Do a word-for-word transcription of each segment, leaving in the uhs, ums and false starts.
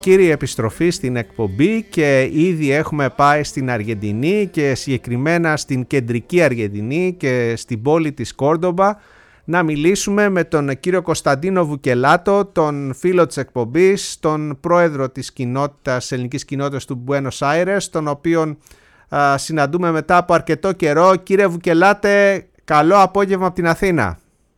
Κύριε, επιστροφή στην εκπομπή και ήδη έχουμε πάει στην Αργεντινή και συγκεκριμένα στην κεντρική Αργεντινή και στην πόλη της Κόρντομπα να μιλήσουμε με τον κύριο Κωνσταντίνο Βουκελάτο, τον φίλο της εκπομπής, τον πρόεδρο της κοινότητας, ελληνικής κοινότητας του Μπουένος Άιρες, τον οποίον α, συναντούμε μετά από αρκετό καιρό. Κύριε Βουκελάτε, καλό απόγευμα από την Αθήνα.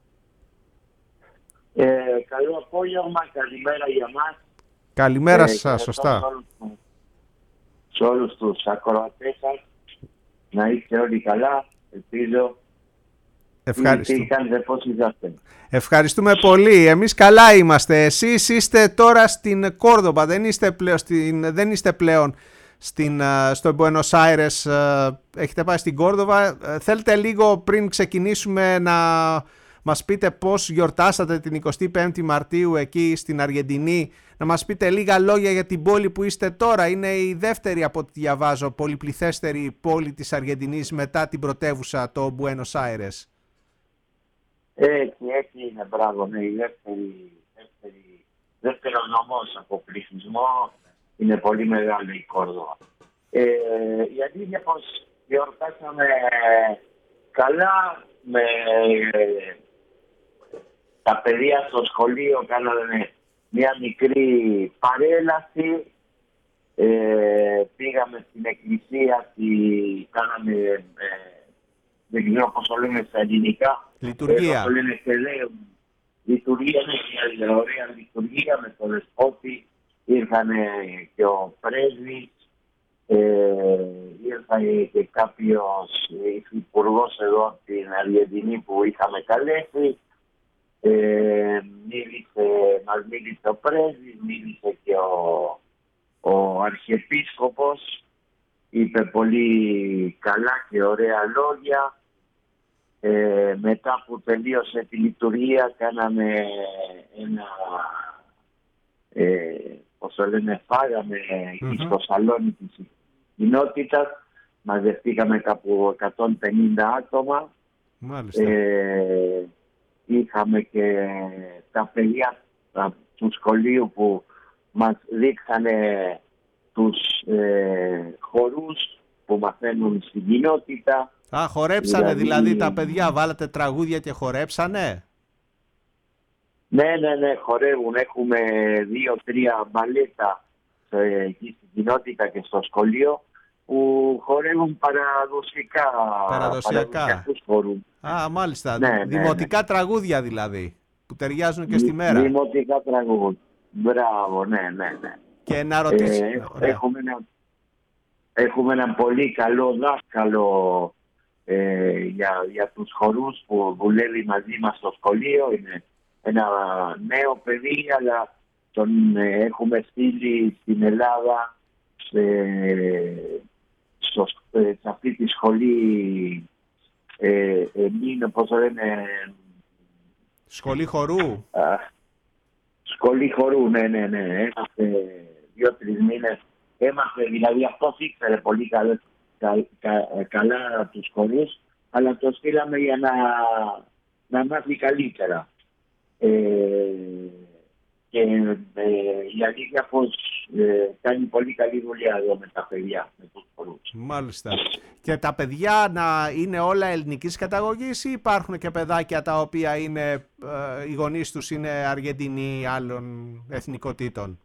Ε, καλό απόγευμα, καλημέρα για μας. Καλημέρα ε, σας, σωστά. Σε όλους τους ακροατές σας, να είστε όλοι καλά, ελπίζω. Ευχαριστούμε. Πώς είσαστε? Ευχαριστούμε πολύ. Εμείς καλά είμαστε. Εσείς είστε τώρα στην Κόρδομπα, δεν είστε πλέον, στην, δεν είστε πλέον στην, στο Μπουένος Άιρες. Έχετε πάει στην Κόρδομπα. Θέλετε λίγο πριν ξεκινήσουμε να μας πείτε πώς γιορτάσατε την εικοστή πέμπτη Μαρτίου εκεί στην Αργεντινή, να μας πείτε λίγα λόγια για την πόλη που είστε τώρα. Είναι η δεύτερη, από ό,τι διαβάζω, πολυπληθέστερη πόλη της Αργεντινής μετά την πρωτεύουσα, το Μπουένος Άιρες. Έτσι, έτσι είναι, μπράβο, ναι, η δεύτερη, δεύτερη, δεύτερο νομός από πληθυσμό, είναι πολύ μεγάλη η Κόρδοβα. Ε, η αλήθεια πως γιορτάσαμε καλά, με ε, τα παιδιά στο σχολείο κάνανε μια μικρή παρέλαση, ε, πήγαμε στην εκκλησία, τη, κάναμε, ε, δεν ξέρω πώς το λένε στα ελληνικά, λειτουργία. Ε, το λένε τελέον. Λειτουργία, είναι μια ωραία λειτουργία με το δεσπότη, ήρθαν και ο πρέσβης, ε, ήρθαν και κάποιος υπουργός εδώ από την Αργεντινή που είχαμε καλέσει. Ε, μίλησε, μας μίλησε ο πρέσβης, μίλησε και ο, ο αρχιεπίσκοπος, είπε πολύ καλά και ωραία λόγια. Ε, μετά που τελείωσε τη λειτουργία κάναμε ένα, ε, πώς το λένε, φάγαμε mm-hmm. στο σαλόνι της κοινότητας, μαζευτήκαμε κάπου εκατόν πενήντα άτομα. Μάλιστα. Ε, είχαμε και τα παιδιά του σχολείου που μας δείξανε τους ε, χορούς που μαθαίνουν στην κοινότητα. Α, χορέψανε δηλαδή... δηλαδή τα παιδιά, βάλατε τραγούδια και χορέψανε. Ναι, ναι, ναι, χορεύουν. Έχουμε δύο-τρία μπαλέτα εκεί στην κοινότητα και στο σχολείο που χορεύουν παραδοσιακά. Παραδοσιακά. Χορούν. Α, μάλιστα. Ναι, δημοτικά ναι, ναι. τραγούδια δηλαδή, που ταιριάζουν και στη μέρα. Δημοτικά τραγούδια. Μπράβο, ναι, ναι, ναι. Και να ρωτήσω... Ε, έχουμε, ένα, έχουμε ένα πολύ καλό δάσκαλο ε, για, για τους χορούς που δουλεύει μαζί μας στο σχολείο. Είναι ένα νέο παιδί, αλλά τον ε, έχουμε στείλει στην Ελλάδα ε, στο, ε, σε αυτή τη σχολή ε, ε, μην, πώς το λένε, σχολή χορού. Α, σχολή χορού, ναι, ναι, ναι. Έμαθε δύο-τρεις μήνες. Έμαθε, δηλαδή αυτός ήξερε πολύ καλά, κα, κα, καλά τους χορούς, αλλά το στείλαμε για να, να μάθει καλύτερα. Ε, και ε, η αλήθεια πως ε, κάνει πολύ καλή δουλειά εδώ με τα παιδιά, με τους χορούς. Μάλιστα. Και τα παιδιά να είναι όλα ελληνικής καταγωγής ή υπάρχουν και παιδάκια τα οποία είναι, ε, οι γονείς τους είναι Αργεντινοί άλλων εθνικοτήτων?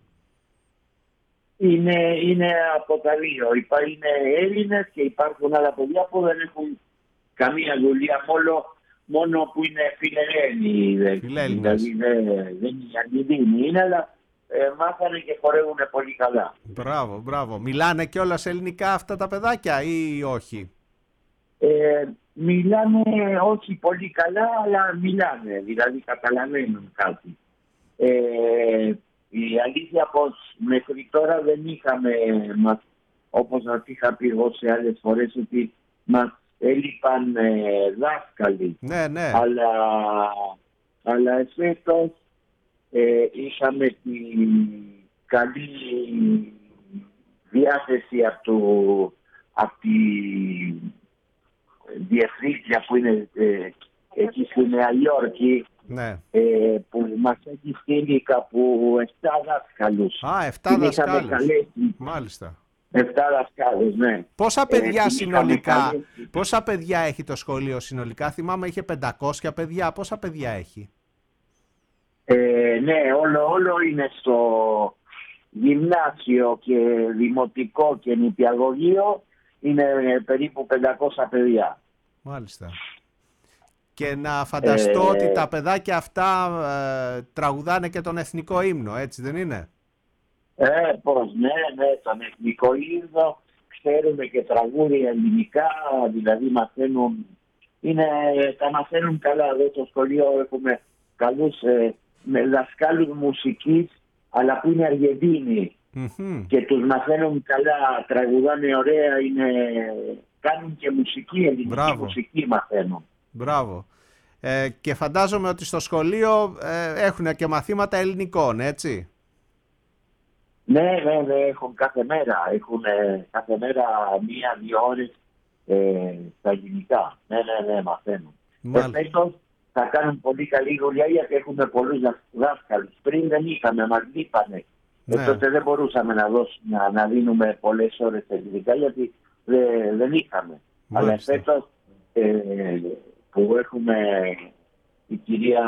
Είναι, είναι από τα δύο. Είναι Έλληνες και υπάρχουν άλλα παιδιά που δεν έχουν καμία δουλειά, μόνο, μόνο που είναι φιλελλήνοι. Δηλαδή δεν, δεν είναι Αργεντινοί, είναι, αλλά ε, μάθανε και χορεύουν πολύ καλά. Μπράβο, μπράβο. Μιλάνε κιόλας ελληνικά αυτά τα παιδάκια ή όχι? Ε, μιλάνε όχι πολύ καλά, αλλά μιλάνε, δηλαδή καταλαβαίνουν κάτι. Ε, η αλήθεια πως μέχρι τώρα δεν είχαμε, μας, όπως σας είχα πει εγώ σε άλλες φορές, ότι μας έλειπαν ε, δάσκαλοι. Ναι, ναι. Αλλά, αλλά εφέτος ε, είχαμε την καλή διάθεση από, το, από τη διευθύντρια που είναι ε, εκεί στη Νέα Υόρκη, Ναι. ε, που μας έχει στείλει κάπου εφτά δάσκαλους. Α, εφτά δασκάλους. Καλέσει. Μάλιστα. εφτά δασκάλους, ναι. Πόσα παιδιά ε, συνολικά, καλέσει. πόσα παιδιά έχει το σχολείο συνολικά? Θυμάμαι είχε πεντακόσια παιδιά. Πόσα παιδιά έχει? Ε, ναι, όλο, όλο είναι στο γυμνάσιο και δημοτικό και νηπιαγωγείο. Είναι περίπου πεντακόσια παιδιά. Μάλιστα. Και να φανταστώ ε, ότι τα παιδάκια αυτά ε, τραγουδάνε και τον εθνικό ύμνο, έτσι δεν είναι? Ε, πώς, ναι, ναι, τον εθνικό ύμνο, ξέρουν και τραγούδια ελληνικά, δηλαδή μαθαίνουν, είναι, τα μαθαίνουν καλά. Εδώ στο σχολείο έχουμε καλούς ε, με δασκάλους μουσικής, αλλά που είναι Αργεντίνοι Mm-hmm. και τους μαθαίνουν καλά, τραγουδάνε ωραία, είναι, κάνουν και μουσική, ελληνική Μπράβο. μουσική μαθαίνουν. Μπράβο. Ε, και φαντάζομαι ότι στο σχολείο ε, έχουν και μαθήματα ελληνικών, έτσι? Ναι, ναι, ναι, έχουν κάθε μέρα, έχουν ε, κάθε μέρα μία-δύο ώρες ε, στα ελληνικά. Ναι, ναι, ναι, μαθαίνουν. Εφέτος θα κάνουν πολύ καλή δουλειά γιατί έχουμε πολλούς δάσκαλους. Πριν δεν είχαμε, μας λείπανε. Ναι. Ε, τότε δεν μπορούσαμε να, δώσουμε, να, να δίνουμε πολλές ώρες ελληνικά γιατί δε, δεν είχαμε. Μάλιστα. Αλλά εφέτος ε, που έχουμε η κυρία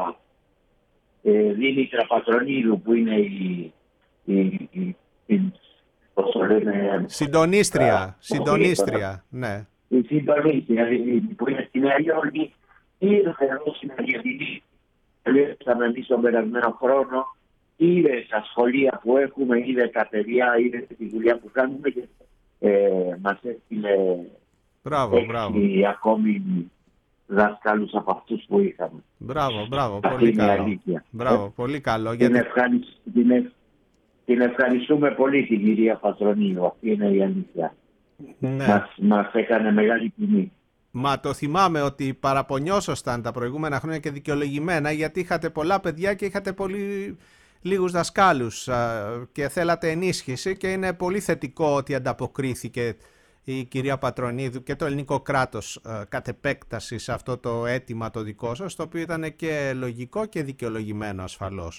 ε, Δήμητρα Πατρονίδου που είναι η, η, η, η πώς το λένε, συντονίστρια, α, συντονίστρια, ναι. Η συντονίστρια που είναι στη Νέα Υόρκη ήρθε εδώ στην Αργεντινή. Λέξαμε εμείς τον περασμένο χρόνο, είδε στα σχολεία που έχουμε, είδε τα παιδιά, είδε τη δουλειά που κάνουμε και ε, μας έστειλε Μπράβο, μπράβο. ακόμη δασκάλους από αυτούς που είχαμε. Μπράβο, μπράβο, αυτή πολύ καλό. Αλήθεια. Μπράβο, πολύ καλό. Την, Γιατί... ευχαρισ... την, ευ... την ευχαριστούμε πολύ την κυρία Πατρονίδου, αυτή είναι η αλήθεια. Ναι. Μας, μας έκανε μεγάλη τιμή. Μα το θυμάμαι ότι παραπονιόσασταν τα προηγούμενα χρόνια και δικαιολογημένα γιατί είχατε πολλά παιδιά και είχατε πολύ λίγους δασκάλους και θέλατε ενίσχυση και είναι πολύ θετικό ότι ανταποκρίθηκε η κυρία Πατρονίδου και το ελληνικό κράτος κατ' επέκταση σε αυτό το αίτημα το δικό σας, το οποίο ήταν και λογικό και δικαιολογημένο ασφαλώς.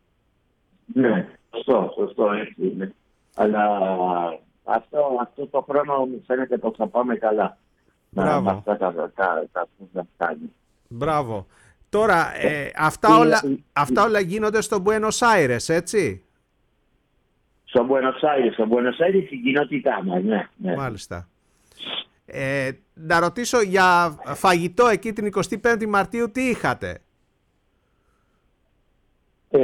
Ναι, σωστό, σωστό, έτσι είναι. Αλλά αυτό, αυτό το χρόνο μου φαίνεται πως θα πάμε καλά. Μπράβο. Με αυτά τα, τα, τα, τα κάνει. Μπράβο. Τώρα, ε, αυτά, όλα, αυτά όλα γίνονται στο Buenos Aires, έτσι? Στο Buenos Aires, στο Buenos Aires η κοινότητά μας, ναι, ναι. Μάλιστα. Ε, να ρωτήσω για φαγητό εκεί την εικοστή πέμπτη Μαρτίου, τι είχατε? Ε,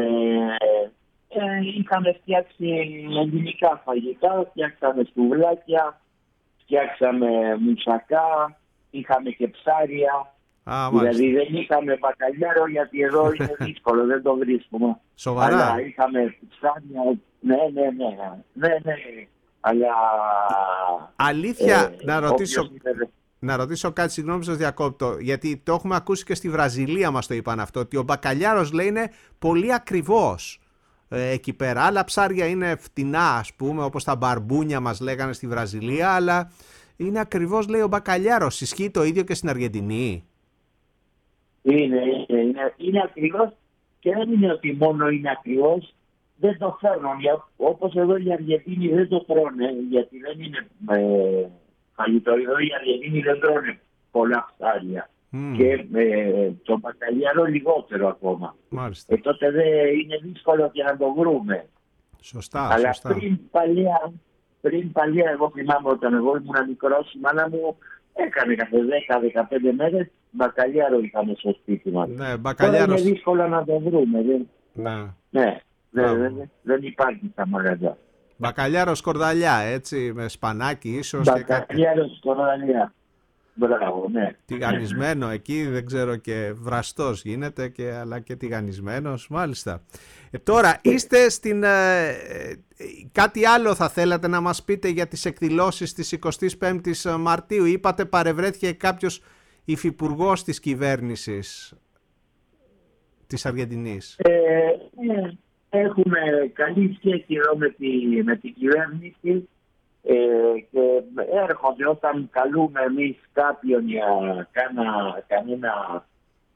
ε, είχαμε φτιάξει ελληνικά φαγητά, φτιάξαμε στουβλάκια, φτιάξαμε μουσακά, είχαμε και ψάρια. Α, δηλαδή δεν είχαμε μπακαλιάρο γιατί εδώ είναι δύσκολο, δεν το βρίσκουμε. Σοβαρά? Αλλά είχαμε ψάρια, ναι, ναι, ναι, ναι, ναι, αλλά... Αλήθεια, ε, να, ρωτήσω, είναι... να ρωτήσω κάτι, συγγνώμη που σας διακόπτω, γιατί το έχουμε ακούσει και στη Βραζιλία μας το είπαν αυτό, ότι ο μπακαλιάρος λέει είναι πολύ ακριβώς ε, εκεί πέρα. Άλλα ψάρια είναι φτηνά, ας πούμε, όπως τα μπαρμπούνια μας λέγανε στη Βραζιλία, αλλά είναι ακριβώς, λέει, ο μπακαλιάρος. Ισχύει το ίδιο και στην Αργεντινή? Είναι, είναι, είναι, είναι ακριβώς και δεν είναι ότι μόνο είναι ακριβώς, δεν το φέρνουν. Όπως εδώ οι Αργεντίνοι δεν το τρώνε, γιατί δεν είναι ε, φαγητό. Εδώ οι Αργεντίνοι δεν τρώνε πολλά ψάρια. Mm. Και ε, το μπακαλιάρο λιγότερο ακόμα. Μάλιστα. Ε, τότε δεν είναι δύσκολο και να το βρούμε. Σωστά, αλλά σωστά. πριν παλιά, πριν παλιά, εγώ θυμάμαι όταν εγώ ήμουν μικρός, η μάνα μου έκανε κάθε δέκα με δεκαπέντε μέρες μπακαλιάρο είχαμε στο σπίτι μας. Ναι, μπακαλιάρος... Τώρα είναι δύσκολο να το βρούμε. Δεν... Ναι, ναι δεν, δεν, δεν υπάρχει στα μαγαζιά. Μπακαλιάρο σκορδαλιά, έτσι, με σπανάκι ίσως. Μπακαλιάρο και... σκορδαλιά. Μπράβο, ναι. Τηγανισμένο εκεί, δεν ξέρω, και βραστός γίνεται, και, αλλά και τηγανισμένος, μάλιστα. Ε, τώρα, είστε στην... Ε, ε, κάτι άλλο θα θέλατε να μας πείτε για τις εκδηλώσεις της εικοστής πέμπτης Μαρτίου? Είπατε παρευρέθηκε κάποιος υφυπουργός της κυβέρνησης της Αργεντινής. Ε, ε, έχουμε καλή σχέση εδώ με, τη, με την κυβέρνηση. Ε, και έρχονται όταν καλούμε εμείς κάποιον για κάνα, κανένα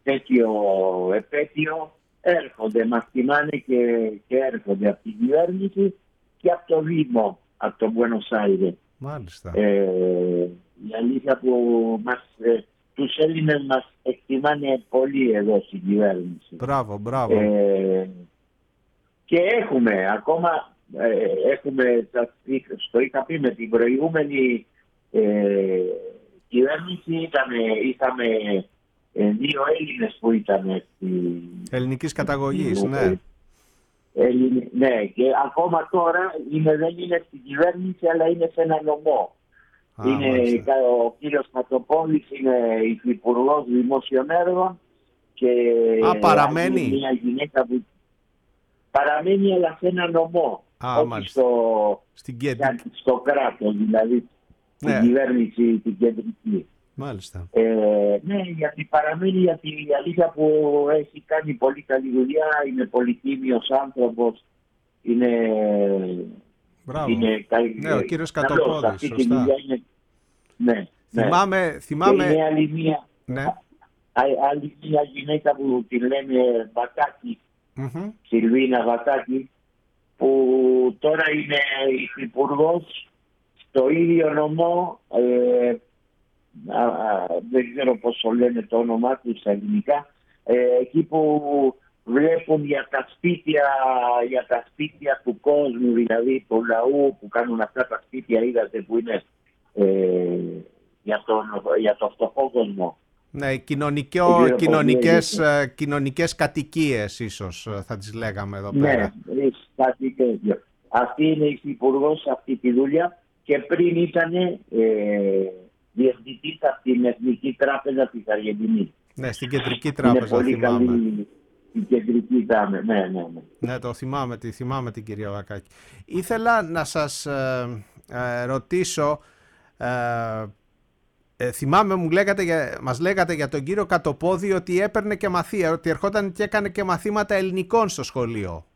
τέτοιο επέτειο έρχονται, μας τιμάνε και, και έρχονται από την κυβέρνηση και από το Δήμο, από τον Buenos Aires. Μάλιστα. Ε, η αλήθεια που μας, ε, τους Έλληνες μας εκτιμάνε πολύ εδώ στην κυβέρνηση. Μπράβο, μπράβο. Ε, και έχουμε ακόμα, ε, έχουμε, το είχα πει με την προηγούμενη ε, κυβέρνηση, ήταν, είχαμε ε, δύο Έλληνες που ήταν στη, ελληνικής καταγωγής, στη, ναι. Έλληνες, ναι, και ακόμα τώρα είναι, δεν είναι στην κυβέρνηση, αλλά είναι σε ένα νομό. Α, είναι, ο κύριος Κατοπόλης είναι υφυπουργός δημόσιων έργων και Α, παραμένει. μια γυναίκα που παραμένει, αλλά σε ένα νομό. Α, όχι στο, στην κέντρη. στο κράτος, δηλαδή ναι. Την κυβέρνηση την κεντρική. Μάλιστα. Ε, ναι, γιατί παραμένει, γιατί η αλήθεια που έχει κάνει πολύ καλή δουλειά, είναι πολυτίμιος άνθρωπος, είναι... Μπράβο. Είναι, ναι, ο κύριος Κατοπόδης, σωστά. Είναι, ναι, θυμάμαι, ναι. θυμάμαι... Και είναι άλλη μία, ναι. άλλη μία γυναίκα που τη λένε Βατάκη, mm-hmm. Σιλβίνα Βατάκη, που τώρα είναι υφυπουργός στο ίδιο νομό, ε, α, α, δεν ξέρω πώς το λένε το όνομά του στα ελληνικά, ε, εκεί που βλέπουν για τα σπίτια, για τα σπίτια του κόσμου, δηλαδή του λαού που κάνουν αυτά τα σπίτια, είδατε που είναι ε, για, τον, για το φτωχό κόσμο. Ναι, κοινωνικό, κοινωνικές, κοινωνικές κατοικίες ίσως θα τις λέγαμε εδώ πέρα. Ναι, κάτι τέτοιο. Αυτή είναι η υπουργός σε αυτή τη δουλειά και πριν ήταν ε, διευθυντής από την Εθνική Τράπεζα της Αργεντινής. Ναι, στην Κεντρική Τράπεζα, είναι πολύ θυμάμαι. Καλή, η Κεντρική Τράπεζα, ναι, ναι, ναι. Ναι, το θυμάμαι, τη θυμάμαι την κυρία Βακάκη. Ήθελα να σας ε, ε, ρωτήσω... Ε, Ε, θυμάμαι, μου λέγατε, μας λέγατε για τον κύριο Κατοπόδη ότι έπαιρνε και μαθία, ότι ερχόταν και έκανε και μαθήματα ελληνικών στο σχολείο.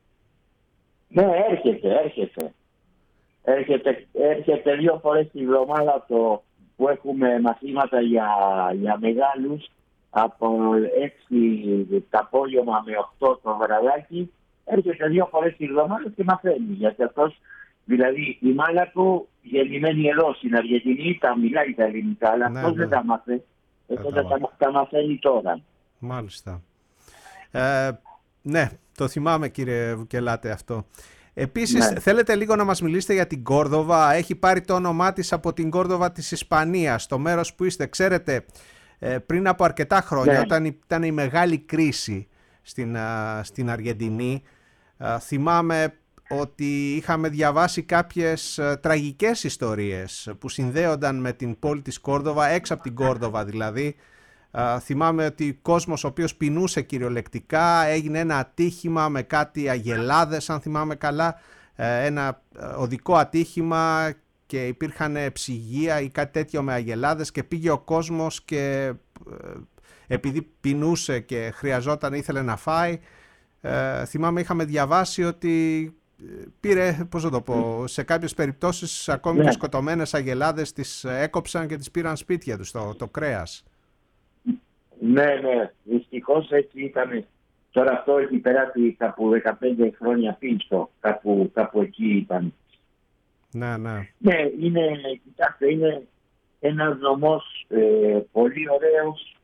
Ναι, έρχεται, έρχεται. Έρχεται, έρχεται δύο φορές τη βδομάδα το, που έχουμε μαθήματα για, για μεγάλους, από έξι το απόγευμα με οκτώ το βραδάκι. Έρχεται δύο φορές τη βδομάδα και μαθαίνει, γιατί αυτός, δηλαδή η μάνα του γεννημένη εδώ στην Αργεντινή, τα μιλάει τα ελληνικά, αλλά ναι, αυτός ναι. δεν τα μάθε. Αυτό δεν τα, τα μαθαίνει τώρα. Μάλιστα. Ε, ναι, το θυμάμαι κύριε Βουκελάτε αυτό. Επίσης ναι. θέλετε λίγο να μας μιλήσετε για την Κόρδοβα. Έχει πάρει το όνομά της από την Κόρδοβα της Ισπανίας, το μέρος που είστε. Ξέρετε, ε, πριν από αρκετά χρόνια, ναι. όταν ήταν η μεγάλη κρίση στην, α, στην Αργεντινή, α, θυμάμαι ότι είχαμε διαβάσει κάποιες ε, τραγικές ιστορίες που συνδέονταν με την πόλη της Κόρδοβα, έξω από την Κόρδοβα δηλαδή. Ε, θυμάμαι ότι ο κόσμος ο οποίος πεινούσε κυριολεκτικά, έγινε ένα ατύχημα με κάτι αγελάδες, αν θυμάμαι καλά, ε, ένα οδικό ατύχημα και υπήρχαν ψυγεία ή κάτι τέτοιο με αγελάδες και πήγε ο κόσμος και ε, επειδή πεινούσε και χρειαζόταν, ήθελε να φάει, ε, θυμάμαι είχαμε διαβάσει ότι πήρε, πώς θα το πω, σε κάποιες περιπτώσεις ακόμη ναι. και σκοτωμένες αγελάδες τις έκοψαν και τις πήραν σπίτια τους, το, το κρέας. Ναι, ναι, δυστυχώς έτσι ήταν. Τώρα αυτό έχει περάσει κάπου δεκαπέντε χρόνια πίσω, κάπου, κάπου εκεί ήταν. Ναι, ναι. Ναι, είναι, κοιτάξτε, είναι ένας νομός ε, πολύ ωραίος,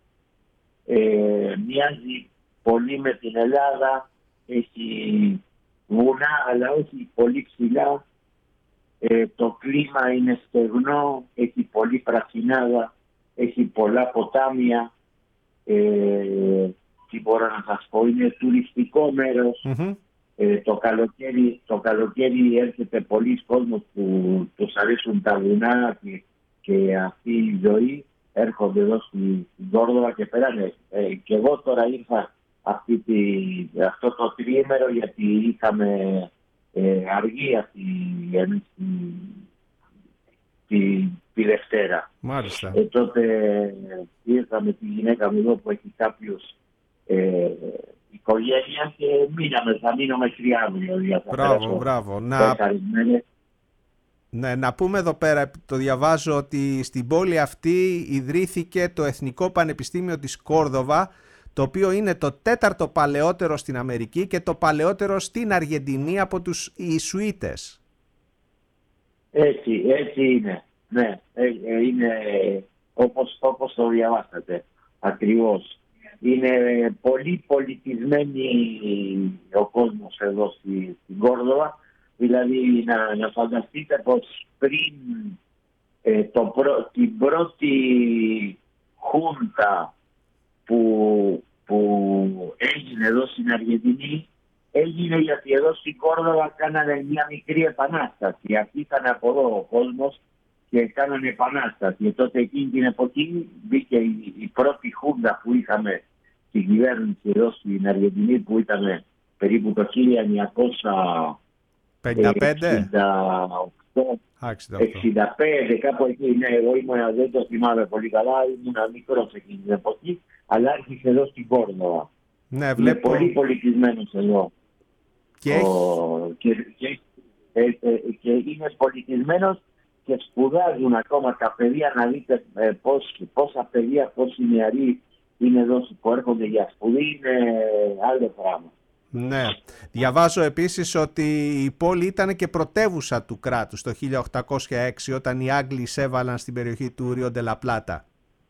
ε, μοιάζει πολύ με την Ελλάδα, έχει βουνά, αλλά όχι πολύ ψηλά. Ε, το κλίμα είναι στεγνό, έχει πολύ πρασινάδα, έχει πολλά ποτάμια. Ε, τι μπορώ να σας πω, είναι τουριστικό μέρος. Mm-hmm. Ε, το, καλοκαίρι, το καλοκαίρι έρχεται πολλοί κόσμος που τους αρέσουν τα βουνά και, και αυτή η ζωή. Έρχονται εδώ στην Κόρδοβα και περάνε. Ε, και εγώ τώρα ήρθα αυτή τη, αυτό το τριήμερο γιατί είχαμε ε, αργή αυτή τη, τη, τη Δευτέρα. Μάλιστα. Ε, τότε ήρθα με τη γυναίκα μου εδώ που έχει κάποιους ε, οικογένεια και μείναμε, θα μείνω μέχρι αύριο. Μπράβο, μπράβο. Να... Ναι, να πούμε εδώ πέρα, το διαβάζω, ότι στην πόλη αυτή ιδρύθηκε το Εθνικό Πανεπιστήμιο της Κόρδοβα το οποίο είναι το τέταρτο παλαιότερο στην Αμερική και το παλαιότερο στην Αργεντινή από τους Ιησουίτες. Έτσι, έτσι είναι. Ναι, ε, ε, είναι όπως, όπως το διαβάσατε ακριβώς. Είναι πολύ πολιτισμένοι ο κόσμος εδώ στη, στην Κόρδοβα. Δηλαδή να, να φανταστείτε πως πριν ε, το πρω, την πρώτη χούντα που, που έγινε εδώ στην Αργεντινή, έγινε γιατί εδώ στην Κόρδοβα κάνανε μια μικρή επανάσταση. Αυτή ήταν από εδώ ο κόσμος και κάνανε επανάσταση. Και τότε εκείνη την εποχή μπήκε η, η πρώτη χούντα που είχαμε στην κυβέρνηση εδώ στην Αργεντινή, που ήταν περίπου το χίλια εννιακόσια εξήντα οκτώ, εξήντα πέντε, κάπου εκεί. Ναι, εγώ ήμουν, δεν το θυμάμαι πολύ καλά, ήμουν μικρός εκείνη την εποχή, αλλά άρχισε εδώ στην Κόρδοβα. Ναι, βλέπω. Είναι πολύ πολιτισμένος εδώ. Και, Ο, και, και, ε, ε, και είναι πολιτισμένος και σπουδάζουν ακόμα τα παιδιά, να δείτε ε, πώς, πόσα παιδιά, πόσοι νεαροί είναι εδώ που έρχονται για σπουδή, είναι άλλο πράγμα. Ναι. Διαβάζω επίσης ότι η πόλη ήταν και πρωτεύουσα του κράτους το χίλια οκτακόσια έξι, όταν οι Άγγλοι εισέβαλαν στην περιοχή του Ρίο ντε λα Πλάτα.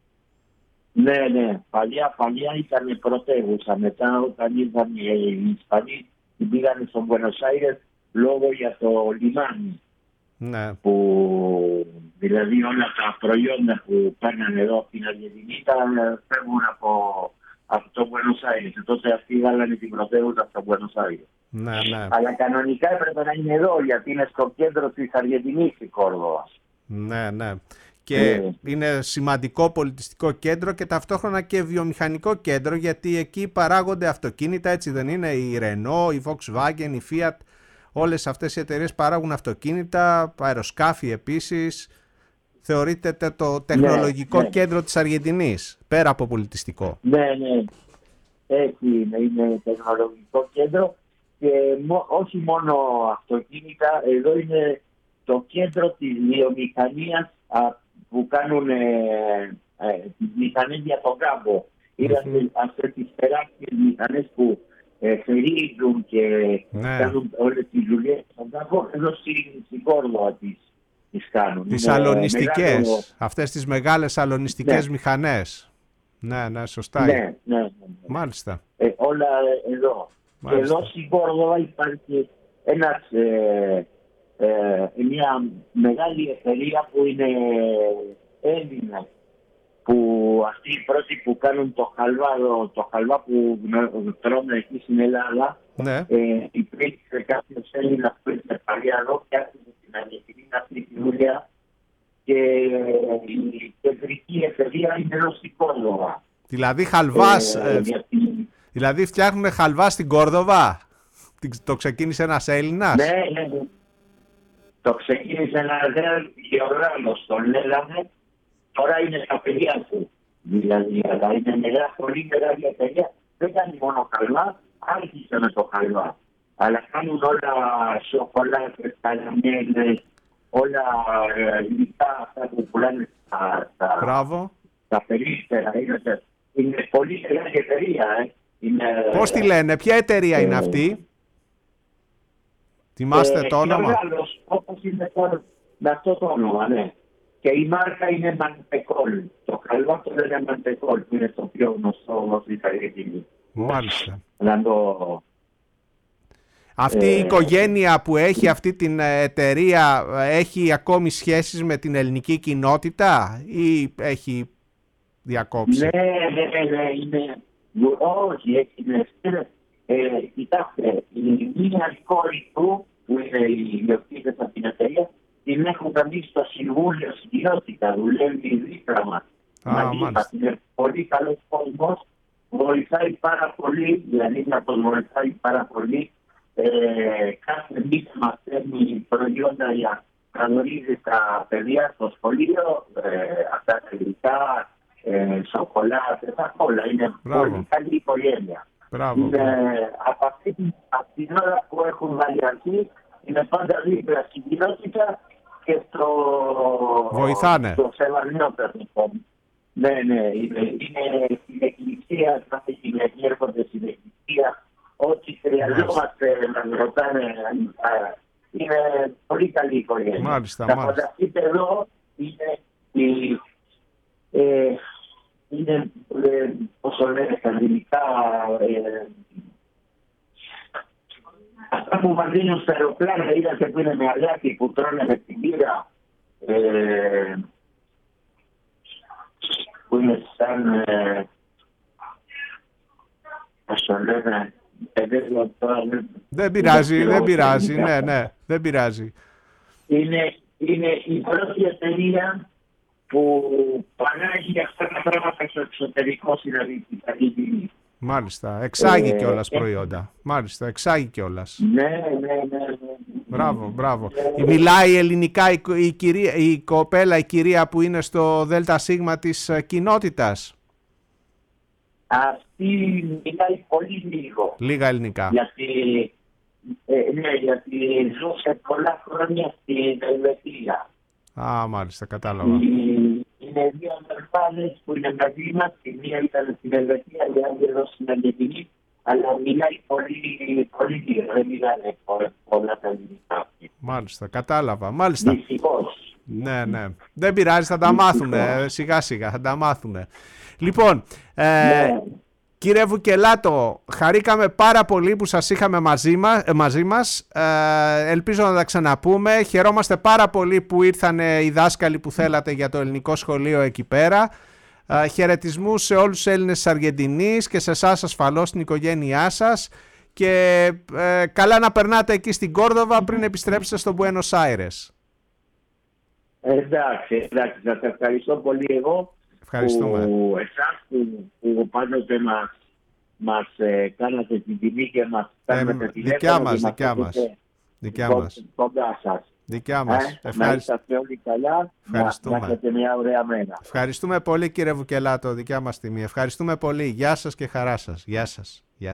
Ναι, ναι. Παλιά, παλιά ήταν πρωτεύουσα. Μετά όταν ήρθαν οι Ισπανοί, πήγαν στο Μπουένος Άιρες λόγω για το λιμάνι. Ναι. Που δηλαδή όλα τα προϊόντα που παίρνανε εδώ από την Αργεντινή φεύγουν από, από το Μπουένος Άιρες. Τότε αυτοί βάλανε την πρωτεύουσα στο Μπουένος Άιρες. Ναι, ναι. Αλλά κανονικά έπρεπε να είναι εδώ, γιατί είναι στο κέντρο της Αργεντινής η Κόρδοβα. Ναι, ναι. Και mm. είναι σημαντικό πολιτιστικό κέντρο και ταυτόχρονα και βιομηχανικό κέντρο, γιατί εκεί παράγονται αυτοκίνητα, έτσι δεν είναι? Η Renault, η Volkswagen, η Fiat, όλες αυτές οι εταιρείες παράγουν αυτοκίνητα, αεροσκάφη επίσης. Θεωρείται το τεχνολογικό ναι, ναι. κέντρο της Αργεντινής, πέρα από πολιτιστικό. Ναι, ναι. Έτσι είναι, είναι τεχνολογικό κέντρο και μο, όχι μόνο αυτοκίνητα, εδώ είναι το κέντρο της βιομηχανίας που κάνουν ε, ε, τις μηχανές για τον κάμπο. Είναι mm-hmm. αυτές τις τεράστιες μηχανές που ε, θερίζουν και ναι. κάνουν όλες τις δουλειές στον κάμπο. Εδώ στην Κόρδοβα τις, τις κάνουν. Τις σαλωνιστικές, μεγάλο... αυτές τις μεγάλες σαλωνιστικές ναι. μηχανές. Ναι, ναι, σωστά. Ναι, ναι, ναι, ναι. Μάλιστα. Ε, όλα εδώ. Μάλιστα. Και εδώ στην Κόρδοβα υπάρχει ένας... Ε, Ε, μια μεγάλη εταιρεία που είναι Έλληνα, που αυτοί οι πρώτοι που κάνουν το χαλβά, το χαλβά που τρώμε εκεί στην Ελλάδα, ναι. ε, υπήρξε κάποιος Έλληνας που ήρθε παλιά εδώ και άρχισε στην Αργεντινή αυτή τη δουλειά και η κεντρική εταιρεία είναι εδώ στην Κόρδοβα. Δηλαδή χαλβάς, ε, ε, γιατί... δηλαδή φτιάχνουν χαλβά στην Κόρδοβα, το ξεκίνησε ένας Έλληνας. Ναι, ναι, ναι. Το ξεκίνησε ένα Γεωργάνος, τον λέγαμε, τώρα είναι στα παιδιά του. Δηλαδή, αλλά είναι μεγάλη, πολύ μεγάλη εταιρεία. Δεν κάνει μόνο χαλβά, άρχισε με το χαλβά. Αλλά κάνουν όλα σοκολάτες, καραμέλες, όλα υλικά αυτά που πουλάνε στα, στα, στα περίπτερα. Είναι, είναι πολύ μεγάλη εταιρεία. Ε. Είναι, πώς τη λένε, ποια εταιρεία ε, είναι αυτή? Θυμάστε ε, το όνομα? Μεγάλος, όπως είναι τώρα, με αυτό το όνομα, ναι. Και η μάρκα είναι Μαντεκόλ. Το χαλβά το λένε Μαντεκόλ, που είναι το πιο γνωστό στην Αργεντινή. Μάλιστα. Να το... Αυτή ε, η οικογένεια που έχει αυτή την εταιρεία έχει ακόμη σχέσεις με την ελληνική κοινότητα ή έχει διακόψει? Ναι, ναι, ναι, είναι... Όχι, έχει είναι... Ε, κοιτάξτε, η μία κόρη του, που είναι η ιδιοκτήτες από την εταιρεία, την έχουν κάνει στο Συμβούλιο στην κοινότητα, δουλεύει δίπλα μας. Μάλιστα, είναι πολύ καλός κόσμος, βοηθάει πάρα πολύ, δηλαδή να τον βοηθάει πάρα πολύ. Ε, κάθε μήνα μας παίρνει προϊόντα για να γνωρίζει τα παιδιά στο σχολείο, ε, αυτά τα υλικά, ε, σοκολάτες, όλα. Είναι Μπράβο. Πολύ καλή οικογένεια. Μπράβο. Είναι, από, αυτή, από την ώρα που έχουν βάλει αρχή, είναι πάντα δίπλα στην κοινότητα και στο, βοηθάνε. στο σεβασμένο. Ναι, ναι, είναι, είναι στην εκκλησία εκκλησία, κάθε Κυριακή έρχονται στην εκκλησία. Ό,τι χρειαζόμαστε μας ρωτάνε. Είναι πολύ καλή οικογένεια. Μάλιστα, θα μάλιστα. φανταστείτε εδώ είναι η... Ε, είναι, ε, όσο λένε στα ελληνικά, ε, αυτά που μας δίνουν στα αεροπλάνα, είδατε που είναι με αλάτι, που τρώνε με την πύρα, ε, που είναι σαν, ε, όσο λένε, ε, δεν, τώρα, δεν πειράζει, δεν πειράζει, ναι, ναι, δεν πειράζει. Είναι, είναι η πρώτη εταιρεία που παράγει αυτά τα πράγματα στο εξωτερικό στην Αργεντινή. Μάλιστα, εξάγει ε, κιόλας ε, προϊόντα. Μάλιστα, εξάγει κιόλας. Ναι, ναι, ναι. ναι. Μπράβο, μπράβο. Ε, Μιλάει ελληνικά η, η, κυρία, η κοπέλα, η κυρία που είναι στο ΔΣ της κοινότητας. Αυτή μιλάει πολύ λίγο. Λίγα ελληνικά. Γιατί, ε, ναι, γιατί ζούσε πολλά χρόνια στην Ελβετία. Α, μάλιστα, κατάλαβα. Είναι δύο αδερφάδες που είναι μαζί μας. Η μία ήταν στην Ελβετία, η άλλη εδώ στην Αργεντινή. Αλλά μιλάει πολύ, πολύ λίγο. Δεν μιλάνε πολλά τα ελληνικά. Μάλιστα, κατάλαβα. Μάλιστα. Δυστυχώς. Ναι, ναι. Δεν πειράζει, θα τα μάθουν. Σιγά σιγά, θα τα μάθουν. Λοιπόν, ε, Ναι. κύριε Βουκελάτο, χαρήκαμε πάρα πολύ που σας είχαμε μαζί, μα, μαζί μας. Ε, ελπίζω να τα ξαναπούμε. Χαιρόμαστε πάρα πολύ που ήρθαν οι δάσκαλοι που θέλατε για το ελληνικό σχολείο εκεί πέρα. Ε, χαιρετισμούς σε όλους τους Έλληνες της Αργεντινής και σε εσάς ασφαλώς, στην οικογένειά σας. Και ε, καλά να περνάτε εκεί στην Κόρδοβα πριν επιστρέψετε στο Μπουένος Άιρες. Εντάξει, εντάξει, σας ευχαριστώ πολύ εγώ. Ευχαριστούμε. Που εσάς που, που πάντοτε μας, μας ε, κάνατε την τιμή και μας κάνετε Ε, τηλέφωνο. δικιά μας, και μας δικιά μας. έχετε Δικιά κο- μας. κοντά σας. Δικιά μας. Ε, να Ευχαριστώ. είσαστε όλοι καλά, να, Ευχαριστούμε. να έχετε μια ωραία μέρα. Ευχαριστούμε πολύ κύριε Βουκελάτο, δικιά μας τιμή. Ευχαριστούμε πολύ. Γεια σας και χαρά σας. Γεια σας.